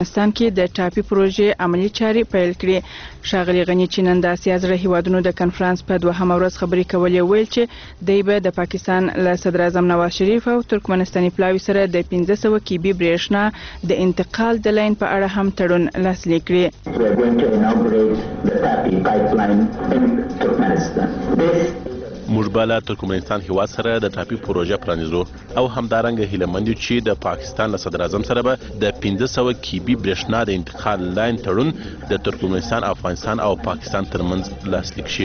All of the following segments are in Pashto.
افغانستان کې د ټاپي پروژې عملی چارې پیل کړې. ښاغلي غني چې نن د اسیا زړه هیوادونو د کنفرانس په دوهمه ورځ خبرې کولې ویل چې دوی به د پاکستان له صدر اعظم نواز شریف او ترکمنستاني پلاوي سره د 1500 کیبي برېښنا د انتقال د لاین په اړه هم تړون لاسلیک کړي. موږ به له ترکمنستان هیواد سره د ټاپي پروژه پرانیزو او همدارنګه هیله مند یو چې د پاکستان له صدر اعظم سره به د 1500 کیبي برېښنا د انتقال لاین تړون د ترکمنستان، افغانستان او پاکستان ترمنځ لاسلیک شي.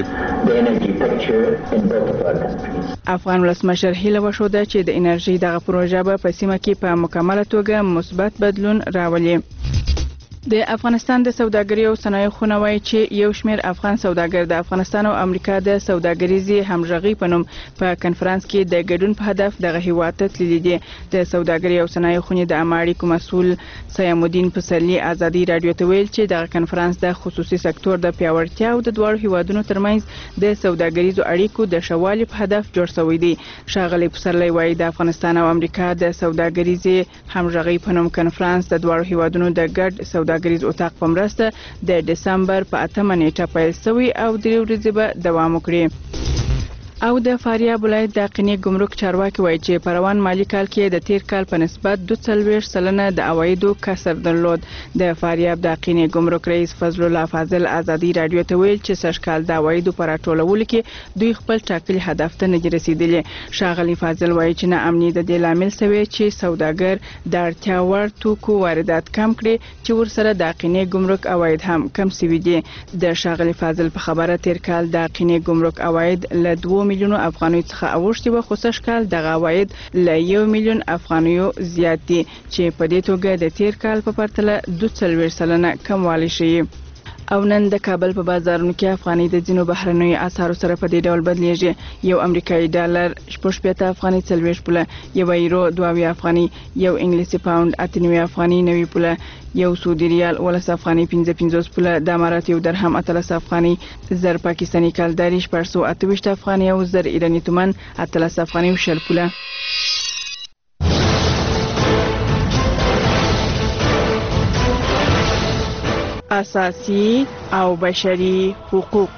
افغان ولسمشر هیله وښوده چې د انرژي دغه پروژه به په سیمه کې په مکمله توګه مثبت بدلون راولي. د افغانستان د سوداګرۍ او صنایعو خونه وایي چې یو شمېر افغان سوداګر د افغانستان او امریکا د سوداګریزي همغږي په نوم په کنفرانس کې د ګډون په هدف دغه هیواد ته تللي دي. د سوداګرۍ او صنایعو خونې د عامه اړیکو مسؤل سیام الدین پسرلي ازادي رادیو ته ویل چې دغه کنفرانس د خصوصي سکتور د پیاوړتیا او د دواړو هیوادونو ترمنځ د سوداګریزو اړیکو د ښه والي په هدف جوړ شوی دی. ښاغلي پسرلي وایي د افغانستان او امریکا د سوداګریزي همغږي په نوم کنفرانس د دواړو هیوادونو د ګډ سوداګریز اتاق په مرسته د دسمبر په 8 نیټه پیل شوی او 3 ورځې به دوام وکړي. او د فاریاب ولایت د قینې ګمرک چارواکي وایي چې په روان مالی کال کې د تیر کال په نسبت 42% د عوایدو کسر درلود. د فاریاب د قینې ګمرک رئیس فضل الله فاضل ازادي رادیو ته ویل چې سږ کال د عوایدو پر راټولولو کې دوی خپل ټاکلي هدف ته نه رسیدلي. ښاغلي فاضل وایي چې نه امني د دې لامل شوی چې سوداګر د اړتیا وړ توکو واردات کم کړي چې ورسره د قینې ګمرک عواید هم کم شوي دي. د ښاغلي فاضل په خبره تیر کال د قینې ګمرک عواید له 2 میلیونو افغانیو څخه اوښتي وو، خو سږ کال دغه عواید له 1 میلیون افغانیو زیات دي چې په دې توګه د تیر کال په پرتله 42% کموالی شوی. او نن د کابل په بازارونو کې افغاني د ځینو بهرنیو اسعارو سره په دې ډول بدلیږي. یو امریکایي ډالر 85 افغاني 40 پوله، یو یورو 22 افغاني، یو انګلیسي پاوند 98 افغاني 90 پوله، یو سعودي ریال 19 افغاني 55 پوله، د امارات یو درهم 13 افغاني، زر پاکستاني کالداري 428 افغاني او زر ایراني تومان 13 افغاني او 0 پوله. اساسي او بشري حقوق.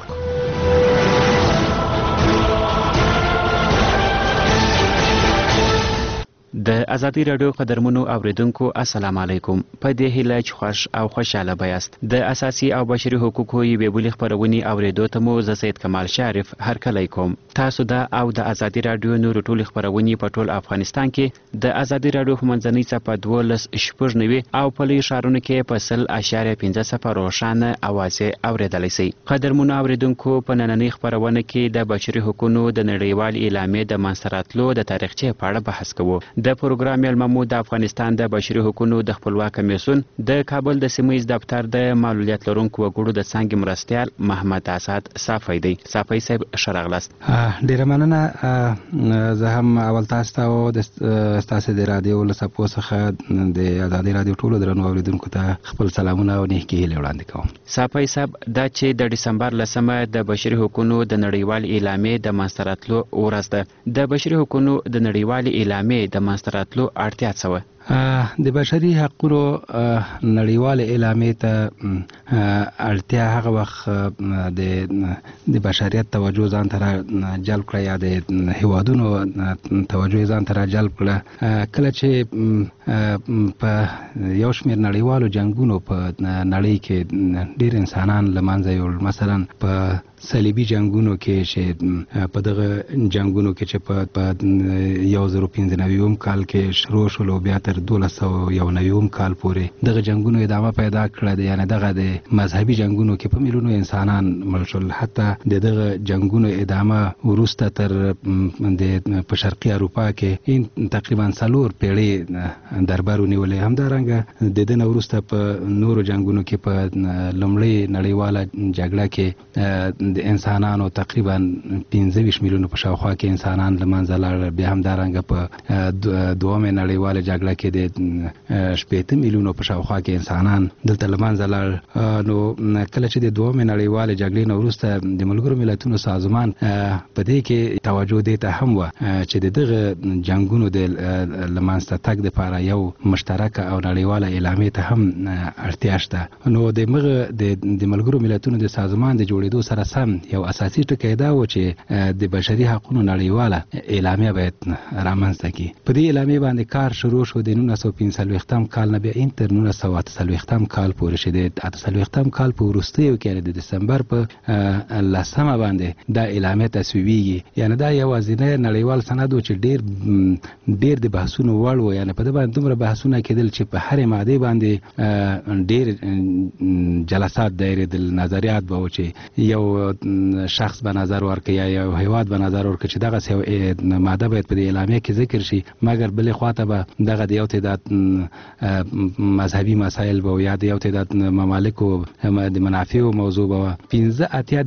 د ازادي رادیو قدرمنو اوریدونکو السلام علیکم. په دې هیله چې خوش او خوشاله بیاست. د اساسي او بشري حقوقو یوې بلې خپرونې اوریدو ته مو زه سید کمال شریف هرکلی کوم. تاسو د او د ازادي رادیو نور ټول خپرونې په ټول افغانستان کې د ازادي رادیو په منځنۍ صفحه 12.90 او په لوی ښارونو کې په 0.50 روښانه اوازې اوریدلی شئ. قدرمنو اوریدونکو په نننۍ خپرونه کې د بشري حقوقو د نړیوال اعلامیې د منځته راتلو د تاریخچې په اړه بحث کوو. د پروګرام یلممو د افغانستان د بشري حقوقو د خپلواک کمیسیون د کابل د سیمه ییز دفتر د معلولیت لرونکو وګړو د څنګه مرستیال محمد اسد صافی دی. صافی صاحب شرغلاست. ډیره مننه. زه هم اول تاسو ته او د تاسو د رادیو له صفو څخه د ازادي رادیو ټولو درنو اوریدونکو ته خپل سلامونه او نیکی هیلې وړاندې کوم. صافی صاحب دا چې د ډسمبر 10 د بشري حقوقو د نړیوال اعلامیې د منځته راتلو ورځ ده. د بشري حقوقو د نړیوال اعلامیې د منځته راتلو اړتیا څه وه؟ د بشري حقوقو نړیوال اعلامیې ته اړتیا هغه وخت د بشریت توجه ځان ته جلب کړه یا د هیوادونو توجه ځان ته جلب کړه کله چې په یو شمېر نړیوالو جنګونو په نړۍ کې ډېر انسانان له منځه یوړل. مثلا په صلیبي جنگونو کې چې په دغه جنگونو کې چې په 1095 کال کې شروع شول او بیا تر 1291 کال پورې دغه جنگونو ادامه پیدا کړه. یعنی دغه د مذهبي جنگونو کې په میلیونو انسانان مړ شول. حتی دغه جنگونو ادامه وروسته تر د په شرقي اروپا کې تقریبا 4 پیړۍ دربار ونیولې. همدارنګه د دې نه وروسته په نورو جنگونو کې په لومړۍ نړیواله جګړه کې د انسانانو تقریبا 25 میلیونه په شاوخوا کې انسانان له منځه لاړل. بیا همدارنګه په دومه نړیواله جګړه کې د 80 میلیونه په شاوخوا کې انسانان دلته له منځه لاړل. نو کله چې د دومه نړیواله جګړې نه وروسته د ملګرو ملتونو سازمان په دې کې توجه دی ته هم و چې دغه جنگونو د لمانځه تک د لپاره یو مشترک او نړیواله اعلامیه ته هم اړتیا شته. نو د ملګرو ملتونو د سازمان د جوړېدو سره سم یو اساسي ټکی دا و چې د بشري حقوقو نړیواله اعلامیه باید رامنځته کړي. په دې اعلامیه باندې کار شروع شو د 1945 کال نه بیا تر 1948 کال پورې چې د 48 کال په وروستیو کې د دسمبر په 10 باندې دا اعلامیه تصویبیږي. یعنی دا یوازینی نړیوال سند و چې ډیر د بحثونو وړ و. یعنی په دې باندې دومره بحثونه کېدل چې په هر ماده باندې ډیر جلسات دایریدل، نظریات به و چې یو شخص به نظر ورکړي یا یو هیواد به نظر ورکړي چې دغه یو ماده باید په دې اعلامیه کې ذکر شي. مګر بلې خواته به دغه د یو تعداد مذهبي مسایل به یا د یو تعداد ممالکو د منافعو موضوع به 15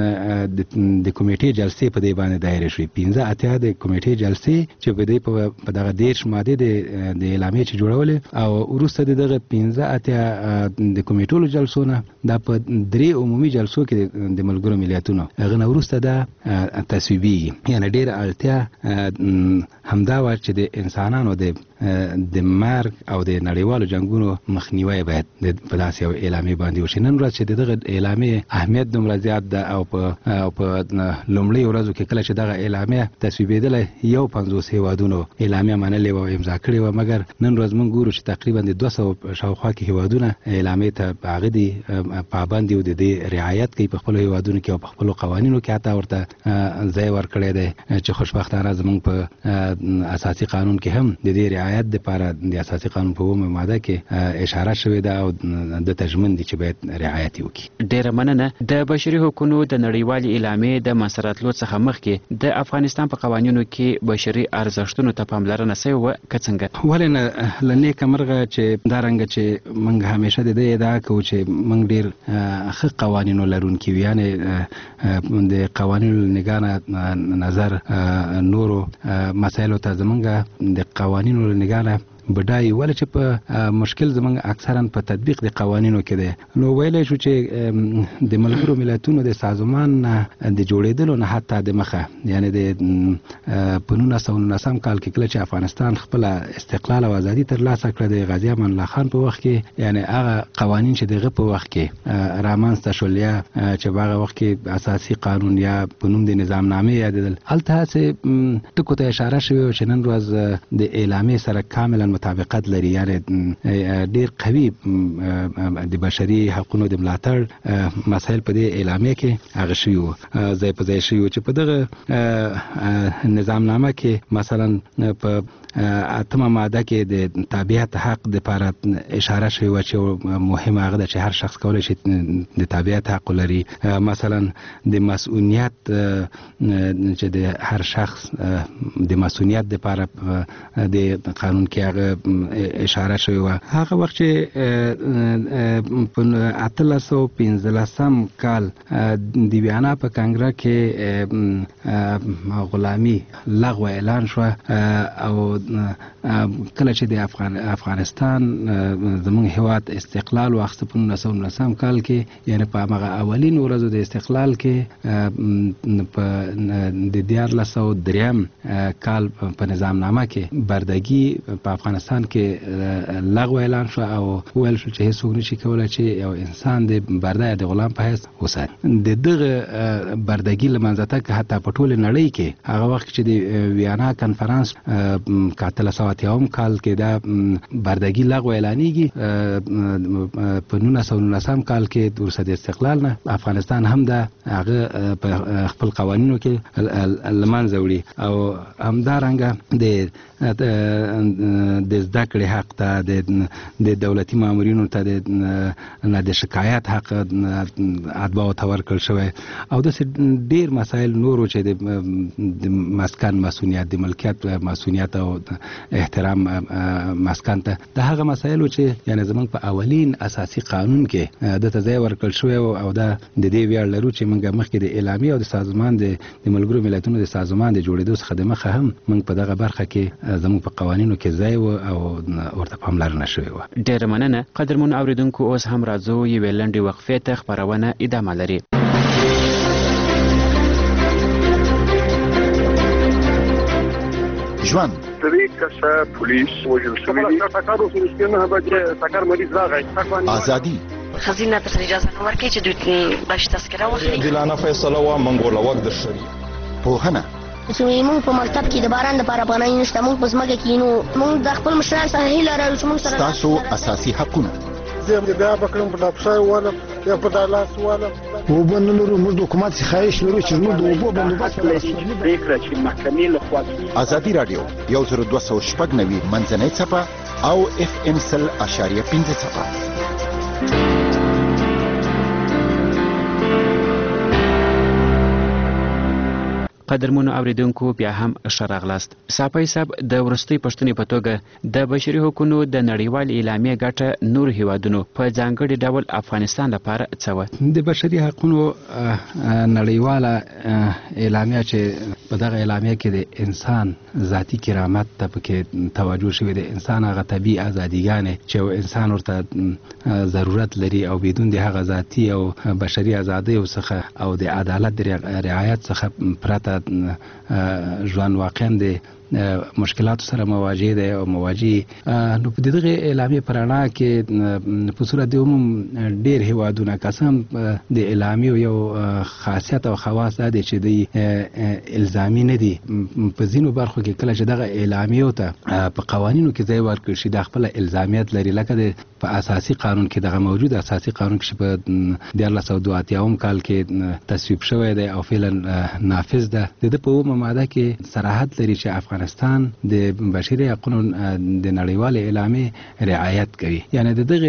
د کمیټې جلسې په دې باندې دایره شوې. 15 د کمیټې جلسې چې په دې په دغه 10 ماده د اعلامیه چې جوړولې او وروسته دغه 15 د کمیټو جلسو نه دا په 3 عمومي جلسو کې د ملګرو ملتونو هغه نه وروسته دا تصویبي. یعنی ډېر اړتیا همدا و چې د انسانانو د مرګ او د نړیوالو جنگونو مخنیوي باید په داسې یو اعلامیه باندې وشي. نن ورځ چې دغه اعلامیه اهمیت دومره زیات ده او په لومړۍ ورځو کې کله چې دغه اعلامیه تصویبېدله یو 50 هیوادونو اعلامیه منلې و او امضا کړې و. مګر نن ورځ موږ ګورو چې تقریبا د 200 شاوخوا کې هیوادونه اعلامیه ته هغه دي پابند دي او د دې رعایت کوي په خپل هیوادونو کې او په خپل قوانینو کې حتی ورته ځای ورکړی دی چې خوشبختانه زموږ په اساسي قانون کې هم د دې رعایت لپاره د اساسي قانون په اومه ماده کې اشاره شوې ده او د تضمین دي چې باید رعایت وکړي. ډیره مننه. د بشري حقوقو د نړیوالې اعلامیې د مسراتلو څخه مخکې د افغانستان په قوانینو کې بشري ارزښتونو ته پاملرنه شوې و که څنګه؟ ولې نه لنیکه مرغه چې دا رنګ چې موږ همیشه د دې ادعا کوو چې موږ ډیر ښه قوانینو لرونکي یو. یعنی د قوانینو نگاه نظر نورو مسایلو ته زمونږ د قوانینو نگاه بډای ول چې په مشکل زمونږ اکثرا په تطبیق د قوانینو کې ده. نو ویلای شو چې د ملګرو ملتونو د سازمان د جوړېدلو نه حتی د مخه یعنی د 1919 کال کې کله چې افغانستان خپل استقلال او ازادي ترلاسه کړه د غازی امان الله خان په وخت کې یعنی هغه قوانین چې دغه په وخت کې رامنځته شول یا چې هغه وخت کې اساسي قانون یا په نوم د نظام نامې یادېدل هلته څه ټکو ته اشاره شوی چې نن ورځ د اعلامیې سره کاملا مطابقت لري. یعنی ډیر قوي د بشري حقوقو د ملاتړ مسایل په دې اعلامیه کې هغه شوی و ځای په ځای شوی چې په دغه نظام نامه کې مثلا په 8 ماده کې د تابعیت حق د لپاره اشاره شوی و چې مهمه هغه ده چې هر شخص کولای شي د تابعیت حق لري. مثلا د مسؤلیت چې د هر شخص د مسؤلیت د لپاره د قانون کې هغه اشاره شوی و. هغه وخت چې په 1815 کال د ویانا په کانګره کې غلامی لغوه اعلان شو او کله چې د افغانستان زموږ هیواد استقلال واخیست په 1919 کال کې یعنی په هغه اولین ورځو د استقلال کې په د 1903 کال په نظام نامه کې بردګي په افغانستان کې لغوه اعلان شو او ویل شو چې هیڅوک نشي کولای چې یو انسان د بردای د غلام په حیث وساتي. د دغه بردګي لمنځه تک حتی په ټول نړۍ کې هغه وخت چې د ویانا کانفرنس 1980 کال کې دا بردګي لغوه اعلانېږي په 1919 کال کې وروسته د استقلال نه افغانستان هم دا هغه په خپل قوانینو کې لمنځه وړي او همدارنګه د د زده کړې حق ته د دولتي مامورینو ته د شکایت حق اتباعو ته ورکړل شوی او داسې ډېر مسایل نورو چې د مسکن مسؤلیت د ملکیت مسؤلیت او احترام مسکن ته د هغه مسایلو چې یعنې زموږ په اولین اساسي قانون کې دته ځای ورکړل شوی او دا د دې ویاړ لرو چې موږ مخکې د اعلامیې او د سازمان د ملګرو ملتونو د سازمان د جوړېدو څخه د مخه هم موږ په دغه برخه کې زموږ په قوانینو کې ځای و او ورته پاملرنه شوې وه. ډېره مننه. قدرمنو اورېدونکو، اوس هم راځو یوې لنډې وقفې ته. خپرونه ادامه لري. ژوند درې کسه پولیس وژل شوي دي. ټکر وشو چې نه بچ ټکر مریض راغی. ازادي خزینه ته اجازه نه ورکړي چې دوی باش تذکره واخلي. عادلانه فیصله و منګوله وخت در شری. پوهنه چې موږ په مکتب کې د باران لپاره پناه نشته، موږ په ځمکه کې نو موږ د خپل مشرانو څخه هیله لرو چې موږ سره تاسو اساسي حقونه زه بیا بکرم په ډاپشای والا یا په دالاس والا وبنلرو موږ د حکومت څخه خواهش لرو چې موږ د اوبو بندوبست پریکړه چې محکمې لخوا ازادي رادیو 1290 منځنۍ صفحه او FM 100.5 صفحه. قدرمنو اوریدونکو، بیا هم ښه راغلاست. صافی صاحب، د وروستۍ پوښتنې په توګه د بشري حقوقو د نړیوال اعلامیې ګټه نور هیوادونو په ځانګړي ډول افغانستان لپاره څه وه؟ د بشري حقوقو نړیواله اعلامیه چې په دغه اعلامیه کې د انسان ذاتي کرامت ته پکې توجه شوې ده. انسان هغه طبیعي ازادیګانې چې انسان ورته ضرورت لري او بدون د هغه ذاتي او بشري ازادیو څخه او د عدالت د رعایت څخه پرته ژوند واقعا د مشکلاتو سره مواجه ده او مواجه. نو په دغه اعلامیې په رڼا کې په صورت د عموم ډېر هیوادونه قسم د اعلامیې یو خاصیت او خواص ده چې د الزامي نه دي. په ځینو برخو کې کله چې دغه اعلامیې ته په قوانینو کې ځای ورکړل شي د خپل الزامیت لري، لکه د په اساسي قانون کې دغه موجود اساسي قانون کې په 1982 کال کې تصویب شوی دی او فعلا نافذ ده. د په اومه ماده کې صراحت لري چې افغانستان د بشري حقوقو د نړیوال اعلامیې رعایت کوي. یعنی دغه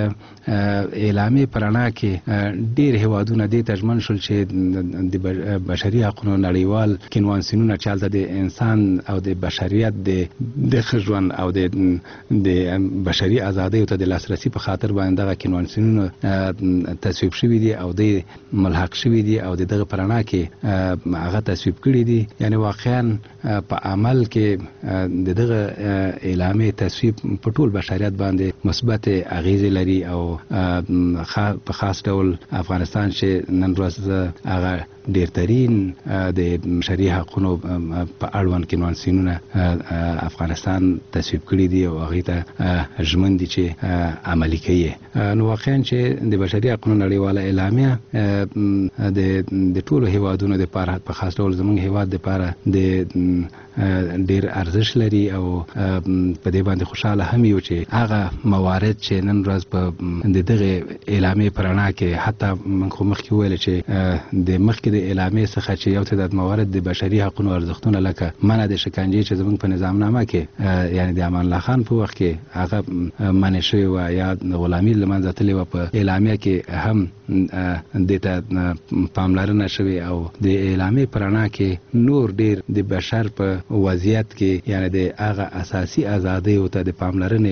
اعلامیې په رڼا کې ډېر هیوادونه دې ته ژمن شول چې د بشري حقوقو نړیوال کنوانسیونونه چې هلته د انسان او د بشریت د ښه ژوند او د بشري ازادیو ته د لاسرسي په خاطر باندې دغه کنوانسیونونه تصویب شوي دي او د ملحق شوي دي او دغه په رڼا کې هغه تصویب کړي دي. یعنی واقعا په عمل کې دغه اعلامیې تصویب په ټول بشریت باندې مثبت اغیزې لري او په خاص ډول افغانستان چې نن ورځ هغه ډیرترین د بشري حقوقو په اړوند کنوانسیونونه افغانستان تصویب کړي دي او هغې ته ژمن دي چې عملي کوي. نو واقعا چې د بشري حقوقو نړیواله اعلامیه د ټولو هیوادونو دپاره په خاص ډول زموږ هیواد دپاره د ډیر ارزښت لري او په دې باندې خوشاله هم یو چې هغه موارد چې نن ورځ په دغه اعلامیې په رڼا کې حتی موږ خو مخکې وویل چې د مخکې د اعلامیې څخه چې یو تعداد موارد د بشري حقوقو ارزښتونه لکه منع د شکنجې چې زموږ په نظامنامه کې یعنی د امان الله خان په وخت کې هغه منع شوې وه یا غلامي له منځه تللې وه، په اعلامیه کې هم دې ته پاملرنه شوې او د اعلامیې په رڼا کې نور ډیر د بشر په وضعیت کې یعنی د هغه اساسي ازادیو ته د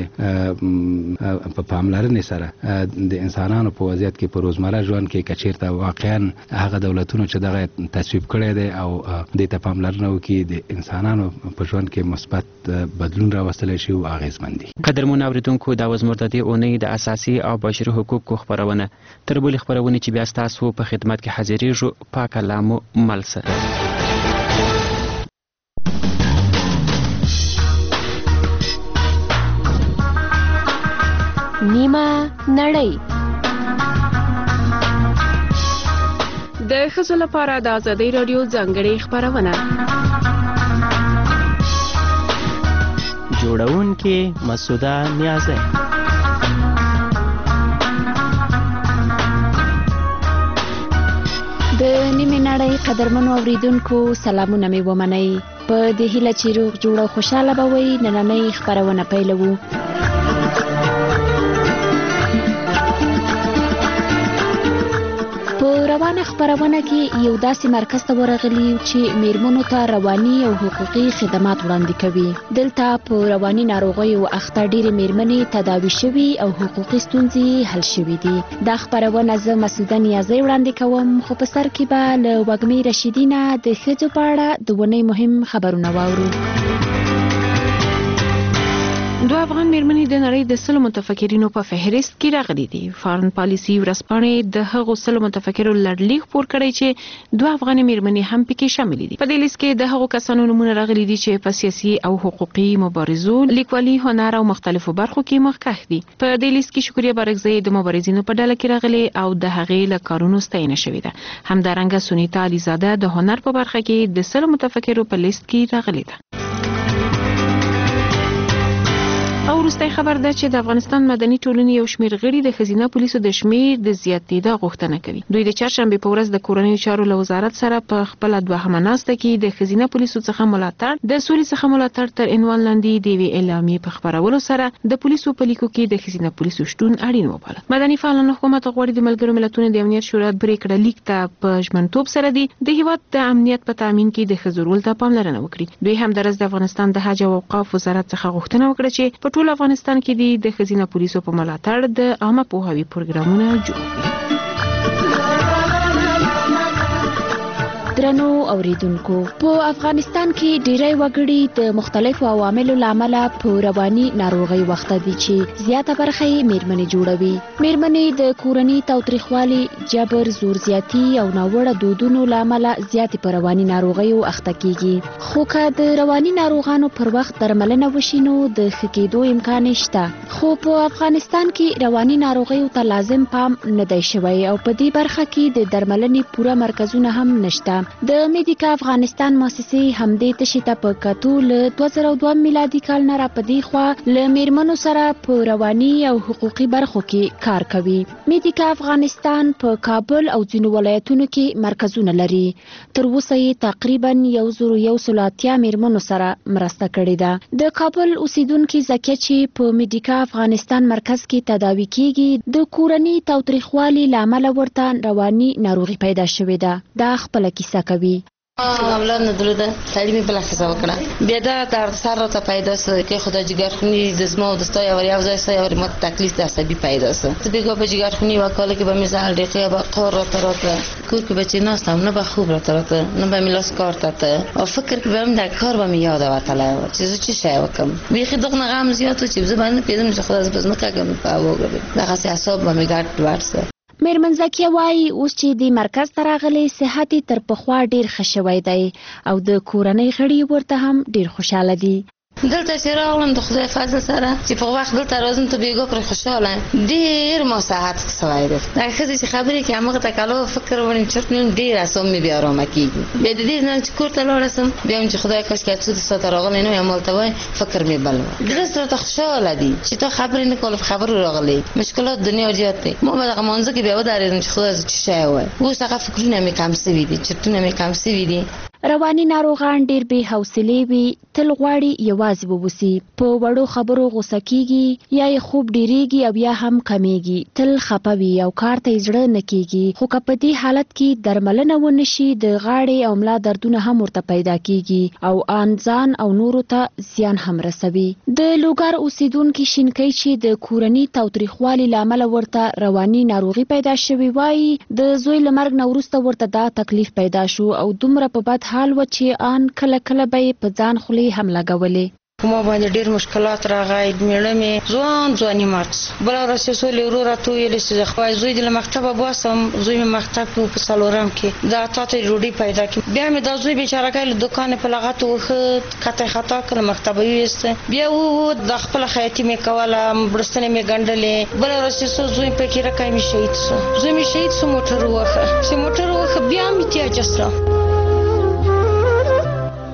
پاملرنې سره د انسانانو په وضعیت کې په روزمره ژوند کې کچیرته واقعا هغه دولتونو چې دغه تصویب کړی دی او دې ته پاملرنه وکړي د انسانانو په ژوند کې مثبت بدلون راوستلی شي او اغېزمن دي. قدرمنو اورېدونکو، دا وه زموږ د دې اونۍ د اساسي او بشري حقوقو خپرونه. تر بلې خپرونې چې بیا ستاسو په خدمت کې حاضرېږو، پاک الله مو مل سه. نیمه نړۍ د ښځو لپاره د ازادۍ راډیو ځانګړې خپرونه. جوړونکې مسعوده نیازی. د نیمه نړۍ قدرمنو اوریدونکو، سلامونه مې ومنئ. په دې هیله چې روغ جوړ او خوشاله به وي نننۍ خپرونه پیلوو. روانه خبرونه کې یو داسې مرکز ته ورغلی چې میرمنو ته رواني او حقوقي خدمات وړاندې کوي. دلته په رواني ناروغیو اخته ډېرې میرمنې تداوي شوي او حقوقي ستونزې حل شوي دي. دا خبرونه زه مسعوده نیازۍ وړاندې کوم، خو په سر کې به له وږمې رشیدي نه د ښځو په اړه د اونۍ مهم خبرونه واورو. دوه افغان میرمنې د نړۍ د 100 متفکرینو په فهرست کې راغلي دي. فارن پالیسي ورځپاڼې د هغو 100 متفکرو لړلیک خپور کړی چې دوه افغان میرمنې هم پکې شامل دي. په دې لیست کې د هغو کسانو نومونه راغلي دي چې په سیاسي او حقوقي مبارزو، لیکوالي، هنر او مختلفو برخو کې مخکښ دي. په دې لیست کې شکریه بارکزۍ د مبارزینو په ډله کې راغلي او د هغې له کارونو ستاینه شوې ده. همدارنګه سونیتا علیزاده د هنر په برخه کې د 100 متفکرو په لیست کې راغلي ده. او وروستی خبر ده چې د افغانستان مدني ټولنې یو شمېر غړي د ښځینه پولیسو د شمېر د زیاتېدا غوښتنه کوي. دوی د چهارشنبې په ورځ د کورنیو چارو له وزارت سره په خپله دوهمه ناسته کې د ښځینه پولیسو څخه ملاتړ، د سولې څخه ملاتړ تر عنوان لاندې د یوې اعلامیې په خپرولو سره د پولیسو په لیکو کې د ښځینه پولیسو شتون اړین وباله. مدني فعالان حکومت غواړي د ملګرو ملتونو د امنیت شورا پرېکړه لیک ته په ژمنتوب سره د هیواد د امنیت په تامین کې د ښځو رول ته پاملرنه وکړي. دوی همدارس د افغانستان د حج او اوقاف وزارت څخه غوښتنه وکړه چې په ټول افغانستان کې د ښځینه پولیسو په ملاتړ د عامه پوهاوي پروګرامونه جوړ کړي. درنو اوریدونکو، په افغانستان کې ډیری وګړي د مختلفو عواملو له امله په رواني ناروغۍ وخته دي چې زیاته برخه یې میرمنې جوړوي. میرمنې د کورني تاوتریخوالي، جبر، زور زیاتي او ناوړه دودونو له امله زیاتې په رواني ناروغیو اخته کیږي. خو که د رواني ناروغانو پر وخت درملنه وشي نو د ښه کېدو امکان شته. خو په افغانستان کې رواني ناروغیو ته لازم پام نه دی شوی او په دې برخه کې د درملنې پوره مرکزونه هم نشته. د میډیکا افغانستان مؤسسې همدې تشې ته په کتو له 2002 میلادي کال نه راپدې خوا له میرمنو سره په رواني او حقوقي برخو کې کار کوي. میډیکا افغانستان په کابل او ځینو ولایتونو کې مرکزونه لري. تر اوسه یې تقریبا 1,180 میرمنو سره مرسته کړې ده. د کابل اوسیدونکي زکیه چې په میډیکا افغانستان مرکز کې تداوي کیږي، د کورني تاوتریخوالي له امله ورته رواني ناروغي پیدا شوې ده. دا خپله کیسه کوي. اولاد نه درلوده، سړی مې بله ښځه وکړه. بیا دا درد سر راته پیدا سو که خدا جګرخوني د زما او د ستا یو ځای سه یو ماته تکلیف د عصبي پیدا سو. ته بېګا په جګرخوني یوه کاله کې به مې زه الډقې به قار راته کور کې به چې ناست هم نه به خوب راته نه به مې لاس کار ته او فکر کې به هم دا کار به مې یاده وتلی وه چې زه څه شی وکړم. بیخي دغه نه غم زیات و چې زه به نه پوهېدم چې خدای زه په ځمکه کې مې په هوا وګرځېد. دغسې اعصاب به مې ګډ وډ سه. میرمن زکیه وایي اوس چې د مرکز ته راغلی صحت یې تر پخوا ډېر ښه شوی دی او د کورنۍ غړي ورته هم ډېر خوشحاله دي. دلته چې راغلم د خدای فضل سره چې په وخت دلته راځم ته بېګا پرې خوشحاله ډېر ما صحت سوی دی. دا ښځې چې خبرې کوي همغه ته کلو فکر ونیم چرت نیم ډېر اعصاب مې بیا ارامه کېږي. بیا د دې نه چې کور ته لاړه سم بیا هم چې خدای کاشکې څو د ساعته راغلی نه وای همالته وای فکر مې بل وای. زړه راته خوشحاله دي چې تا خبرې نه کولې په خبرو راغلی. مشکلات دنیا زیات دی. ما به دغه مانځه کې بیا ودرېدم چې خدای زه څه شی وای. اوس هغه فکرونه مې کم سوي دي، چرتونه مې کم سوي دي. رواني ناروغان ډېر بې حوصلې وي، تل غواړي یوازې ووسي، په وړو خبرو غوسه کیږي یا یې خوب ډېرېږي او یا هم کمیږي، تل خفه وي او کار ته یې زړه نه کیږي. خو که په دې حالت کې درملنه ونه شي د غاړې او ملا دردونه هم ورته پیدا کیږي او ان ځان او نورو ته زیان هم رسوي. د لوګر اوسیدونکي شینکۍ چې د کورني تاوتریخوالي له امله ورته رواني ناروغي پیدا شوې وایي د زوی له مرګ نه وروسته ورته دا تکلیف پیدا شو او دومره په بد حال و چې ان کله کله به یې په ځان خولې هم لګولې. ما باندې ډېر مشکلات راغی. میړه مې ځواني مات بله ورځ چې سولې ورور راته وویلې چې خدای زوی دې له مکتبه باسم. زوی مې مکتب کې په څلورم کې دا تا ته ډوډۍ پیدا کړي. بیا مې دا زوی بیچارهګی له دوکان په لغته وښود کته یې خطا کړه مکتبه یې ویسته. بیا ووت د خپله خیاطي مې کوله بړستنې مې ګنډلې. بله ورځ چې سو زوی په کې رکی مې شهید سو. زوی مې شهید سو موټر ووښه چې موټر ووښه بیا مې تیاجس را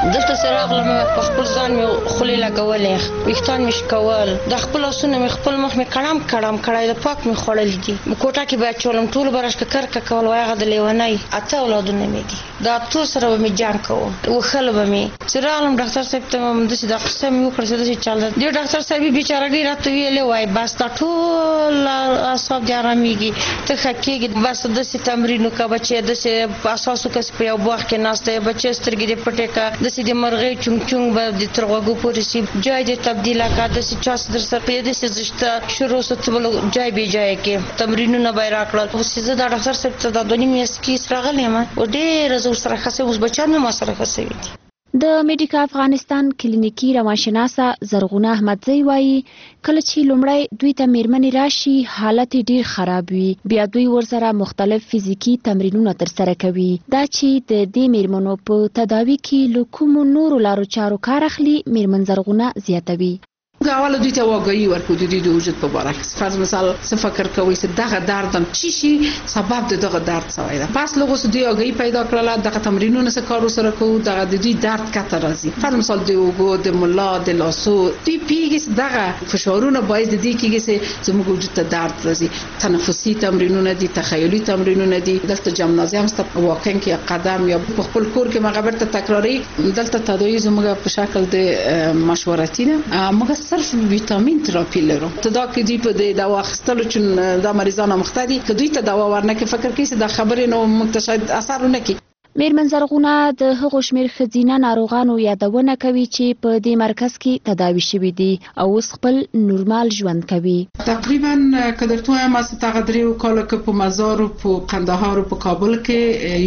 دلته سره راغلم په خپل ځان مې خولې لګولې ویښتان مې شکول د خپل لاسونه مې خپل مخ مې کړم کړای د پاک مې خوړلې دي کوټه کې به چولم ټول برش ککر کول وایغه د لیونی اته اولادونه مې دي دا ټول سره به مې جنګ کوم وخل به مې چې راغلم ډاکټر صاحب ته مې د قصه مې وکړه چې د چل دی ډاکټر صاحب بیچاره ډیر راته ویلې وای بس دا ټول اعصاب دې آرامېږي ته خکېږي بس د سي تمرینو کا بچي د سي اساسو کس په یو باغ کې ناشته بچي سترګې دې پټه کا د سي د مرغې چونګ چونګ به د ترغوګو پورې سي جای دې تبدیل کا د سي چاس در سره دې سي زشته شروع ستبل جای به جای کې تمرینونه به راکړل خو سي زه د ډاکټر صاحب ته د دونی مې اسکی راغلم او ډېر زور سره خسه اوس بچان مې ما سره خسه وي د میډیکا افغانستان کلینیکی روانشناسه زرغونه احمدزی وایي کله چې لومړی دوی ته میرمنې راشي حالت ډیر خراب وي بیا دوی ورسره مختلف فزیکی تمرینونه ترسره کوي دا چې د دې میرمنو په تداوی کې له کومو نورو لارو چارو کار اخلي میرمن زرغونه زیاتوي اوله دوی ته واګي ورکو د دې د وجود په اړه فرض مثال څه فکر کوي چې دغه دردم چی شي سبب د دغه درد سوی ده پس لغوس دوی واګي پیدا کړل دغه تمرینونه سره کار سره کوو دغه د دوی درد کته راځي فرض مثال د وګو د مولا د لاسو دوی پیږي دغه فشارونه باید د دې کېږي چې زموږ وجود ته درد راځي تنفسي تمرینونه دي تخیلي تمرینونه دي دلته جمنازیوم ست واکینګ یا قدم یا په خپل کور کې مغبر ته تکراری دلته تداوی زموږ په شکل د مشورتي نه موږ صرف ویټامین تراپی لرو ته دا کې دی په دوا اخیستلو چې دا مریضانو مختدي که دوی ته دوا ورنکې فکر کوي چې دا خبرې نو متشدد اثر نه کوي میرمن زرغونه د هغو شمیر ښځینه ناروغانو یادونه کوي چې په دې مرکز کې تداوي شوي دي او اوس خپل نورمال ژوند کوي تقریبا که درته وایم چې هغه دریو کاله کې په مزار او په قندهار او په کابل کې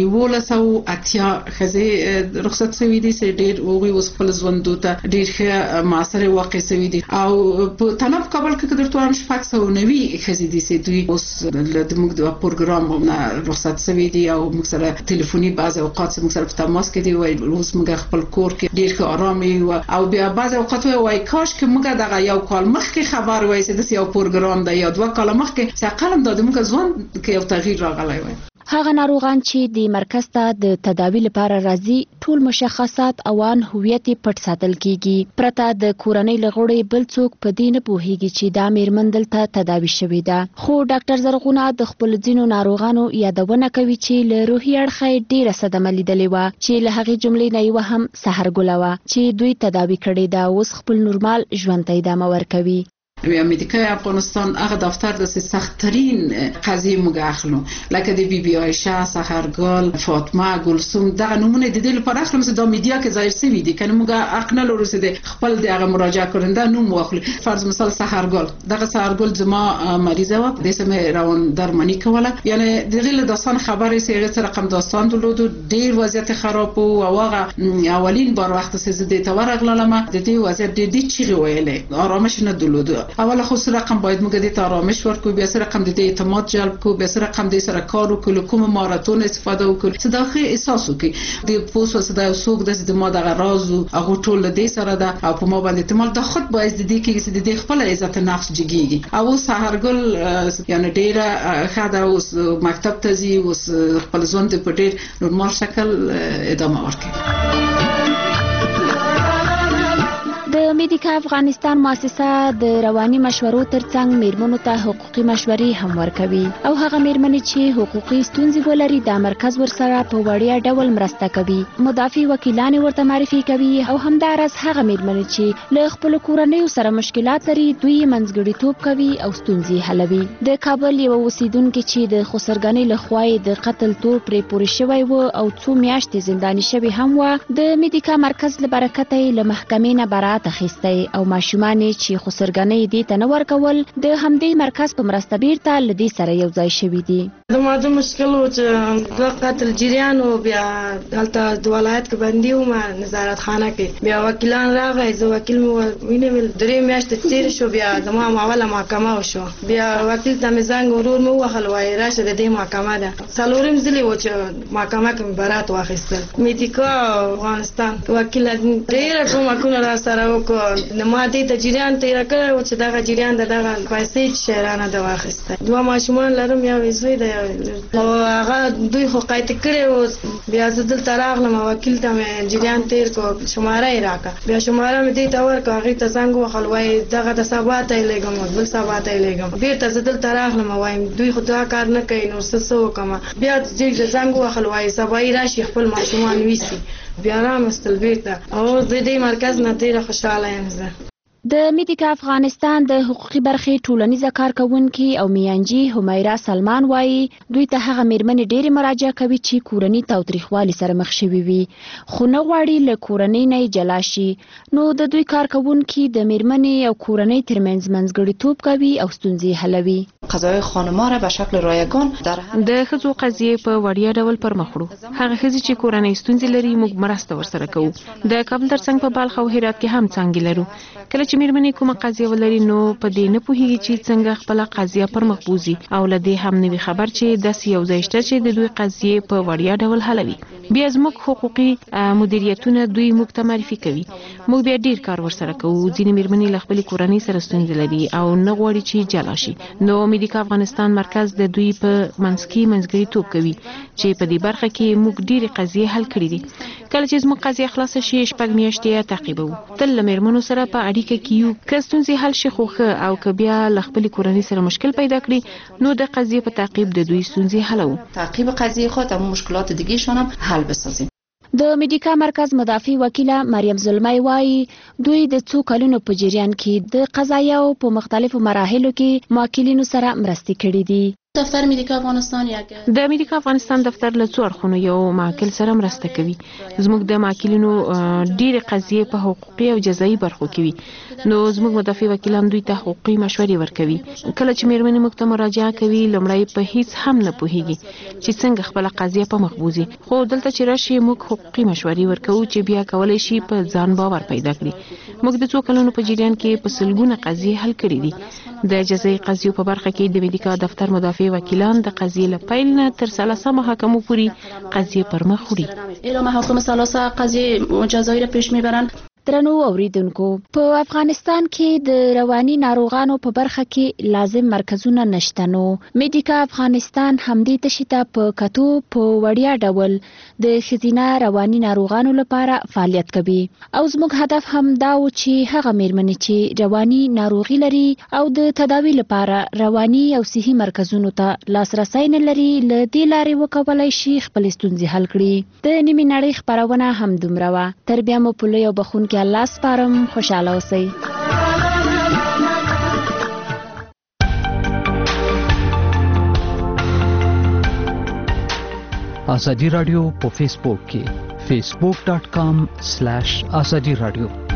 1180 ښځې رخصت شوي دي چې ډېر هغوی اوس خپل ژوند ته ډېر ښه معاصرې واقع شوي دي او په طلب کابل کې که درته وایم 690 ښځې دي چې دوی اوس زموږ د پروګرام نه رخصت شوي دي او موږ سره ټلیفوني بعض اوقات موږ سره په تماس کې دی وای روز موږ خپل کور کې ډیر ښه آرام یو او بیا بعض اوقات وای کاش کې موږ دغه یو کال مخکې خبر وای چې د یو پروګرام دی یا 2 کال مخکې چې قلم د موږ ځوان کې یو تغییر راغلی وای هغه ناروغان چې د مرکز ته د تداوی لپاره راځي ټول مشخصات او ان هویت پټ ساتل کیږي پرته د کورنۍ لغړې بل څوک په دې نه پوهیږي چې دا میرمن دلته تداوی شوې ده خو ډاکټر زرغونه د خپل ځینو ناروغانو یادونه کوي چې له روحي اړخه ډیره صدمه لیدلې و چې له هغې جملې نه یو هم سحرګله و چې دوی تداوی کړې ده اوس خپل نورمال ژوند ته ادامه ورکوي وی امریکای افغانستان هغه دفتر د سخت‌ترین قضیه موږ اخلو لکه د بی بی عایشه سحرګل فاطمه ګلسوم دغه نمونه د دې لپاره اخلم چې د میډیا کې ظاهر شوی دي کنه موږ اقنه لرو چې خپل دغه مراجعه کننده نوم واخلي فرض مثال سحرګل دغه سحرګل زما مریضه و د سمه روان درمانی کوله یعنی دغه له داستان خبرې سره رقم داستان دلودو ډیر وضعیت خراب او هغه اولین بار وخت چې د تورغلم د دې وضعیت د دې چیرې ویلې آرامش نه دلودو اوله خو سره رقم باید موږ د آرامش ورکو بیا سره رقم د اعتماد جلب کو بیا سره رقم د سره کار وکړو کوم مهارتونه استفاده وکړو چې داخلي احساس وکړي د پوسو صدا او سوق د ما د راز او ټول د سره ده او په ما باندې اعتماد د خود باید د دې کې د خپل عزت نفس جګیږي او سحرګل یعنی ډیره خاده اوس مکتب ته ځي اوس خپل ژوند په ډیر نورمال شکل ادامه ورکوي د میډیکا افغانستان مؤسسه د رواني مشورو ترڅنګ میرمنو ته حقوقي مشورې هم ورکوي او هغه میرمنې چې حقوقي ستونزې ولري دا مرکز ورسره په وړیا ډول مرسته کوي مدافع وکیلان ورته معرفي کوي او همدارس هغه میرمنې چې له خپل کورنۍ سره مشکلات لري دوی منځګړیتوب کوي او ستونزې حلوي د کابل یو اوسیدونکو چې د خسرګنۍ لخوا د قتل تور پرې پورې شوی و او څو میاشتې زنداني شوی هم و د میډیکا مرکز له برکته له محکمې نه برات اخیستی او ماشومان چې خسرګنۍ دي ته نه ورکول د همدې مرکز په مرسته بیرته له دې سره یو ځای شوي دي د ماده مشکل و چې د قتل جریان او بیا دلته د ولایت کې بندي و ما نظارت خانه کې بیا وکیلان راغی زه وکیل مو وینم 3 میاشتې تیر شو بیا زما اوله محکمه وشو بیا وکیل ته مې زنګ ورور مو وهل وای راشه د دې محکمه ده څلورم ځلې و چې محکمه کې برات واخیستل میډیکا افغانستان وکیل ډېر کومکونه را سره وکړ ما دې ته جریان تیر کړ او چې دغه جریان دغه پیسې شهرانه د واخیسته. دوه ماشومان لرم، یو زوی دی او هغه دوی خو قید کړي او بیا زه دلته راغلم. وکیل ته مې جریان تیر کو، شماره یې راکړه. بیا شماره مې دې ته ورکړه، هغې ته زنګ ووهل، وایي دغه د سبا ته یې لېږم، بل سبا ته یې لېږم. بېرته زه دلته راغلم، وایم دوی خو دا کار نه کوي، نو څه وکړم. بیا دې زنګ ووهل، وایي سبا یې راشي خپل ماشومان ویسي. بیا رامستل بېرته او د دې مرکز نه ډېره خوشحاله یم زه. د میډیکا افغانستان د حقوقي برخې ټولنیزه کارکونکي او میانجی همیرا سلمان وایي دوی ته هغه میرمنې ډېرې مراجعه کوي چې کورني تاوتریخوالي سره مخ شوي وي خو نه غواړي له کورنۍ نه جلا شي. نو د دوی کارکونکي د میرمنې او کورنۍ ترمنځ منځګړیتوب کوي او ستونزې حلوي. قضایای خانم‌ها را به شکل رایگان در د ښځو قضیې په وړیا ډول پر مخ وړو. هغه ښځې چې کورنۍ ستونزې لري موږ مرسته ورسره کوو. د کابل ترڅنګ په بلخ او هرات کې هم څانګې لرو. کله چې میرمنې کومه قضیه ولري نو په دې نه پوهیږي چې څنګه خپل قضیه پر مخ بوزي او له دې هم نه خبر چې داسې یو ځای شته چې د دوی قضیې په وړیا ډول حلوي. بیا زموږ حقوقي مدیریتونه دوی موږ ته معرفي کوي. موږ بیا ډیر کار ورسره کوو. ځینې میرمنې له خپل کورنۍ سره ستونزې لري او نه غواړي چې جلا شي. نو میډیکا افغانستان مرکز د دوی په منځ کې منځګړیتوب کوي چې په دې برخه کې موږ ډیرې قضیې حل کړې دي. کله چې زموږ قضیه خلاصه شي 6 میاشتې تعقیبوو. تل له میرمنو سره په اړیکه کې یو. که ستونزې حل شي خو ښه او که بیا له خپل کورنۍ سره مشکل پیدا کړي نو د قضیې په تعقیب د دوی ستونزې حلوو. تعقیب قضیه خود او مشکلات دیگه شون هم حل بسازیم. د میډیکا مرکز مدافع وکیله مریم زلمی وایي دوی د څو کلونو په جریان کې د قضایاو په مختلفو مراحلو کې موکلینو سره مرستې کړې دي. دفتر میډیکا افغانستان د میډیکا افغانستان دفتر له څو اړخونو یو موکل سره مرسته کوي. زموږ د موکلینو ډېرې قضیې په حقوقي او جزایي برخو کې وي. نو زموږ مدافع وکیلان دوی ته حقوقي مشورې ورکوي. کله چې میرمنې موږ ته مراجعه کوي لومړی په هیڅ هم نه پوهیږي چې څنګه خپل قضیه په مخ بوزي. خو دلته چې راشي موږ حقوقي مشورې ورکوو چې بیا کولای شي په ځان باور پیدا کړي. موږ د څو کلونو په جریان کې په سلګونه قضیې حل کړې دي. د جزایي قضیو په برخه کې د میډیکا دفتر مدافع وکیلان د قضیې له پیل نه تر ثالثه محاکمو پورې قضیې پر مخ وړي. الى محاکم ثالثه قضیه جزایی را پیش میبرند. درنو اوریدونکو په افغانستان کې د رواني ناروغانو په برخه کې لازم مرکزونه نشته. نو میډیکا افغانستان همدې تشته په کتو په وړیا ډول د ښځینه رواني ناروغانو لپاره فعالیت کوي او زموږ هدف هم دا و چې هغه میرمنې چې رواني ناروغي لري او د تداوی لپاره رواني او صحي مرکزونو ته لاسرسی نه لري له دې لارې وکولای شي خپل ستونزې حل کړي. د نیمې نړۍ خپرونه هم دومره وه. تر بیا مو په لوی او بخښونکي الله سپارم. خوشحاله اوسئ. آزادی رادیو په فیسبوک کې facebook.com/azadi radio